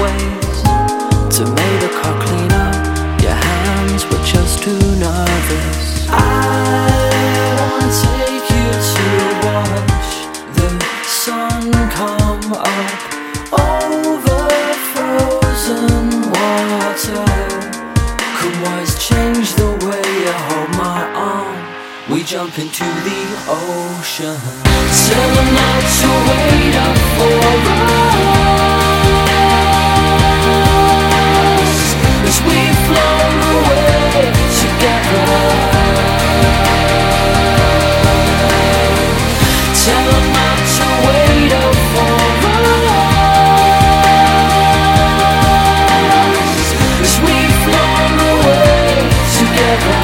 ways to make the car cleaner. Your hands were just too nervous. I wanna take you to watch the sun come up over frozen water. Could wise change the way you hold my arm? We jump into the ocean. Tell them not to wait up for us as we float away together. Tell them not to wait up for us as we float away together.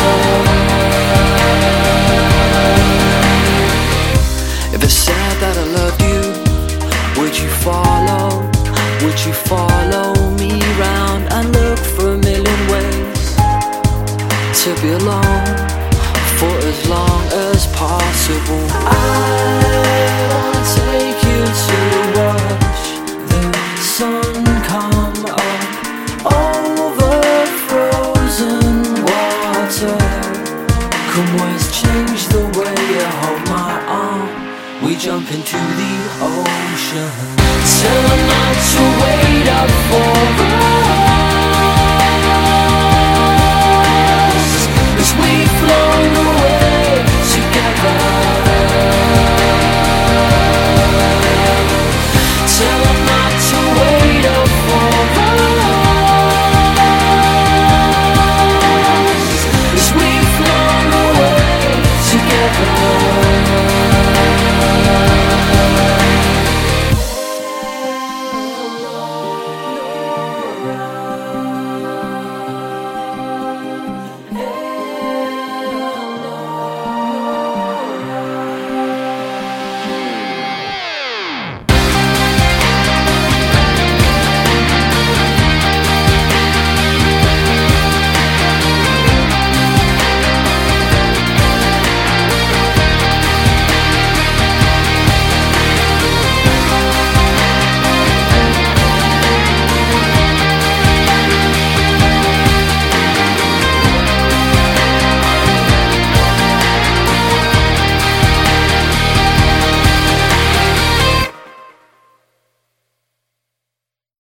If it's said that I loved you, would you follow? Would you follow me round and look for a million ways to be alone for as long as possible? I wanna take you to watch the sun come up over frozen water. Come words change the way you hold my arm? We jump into the ocean. Tell them not to wait up for us.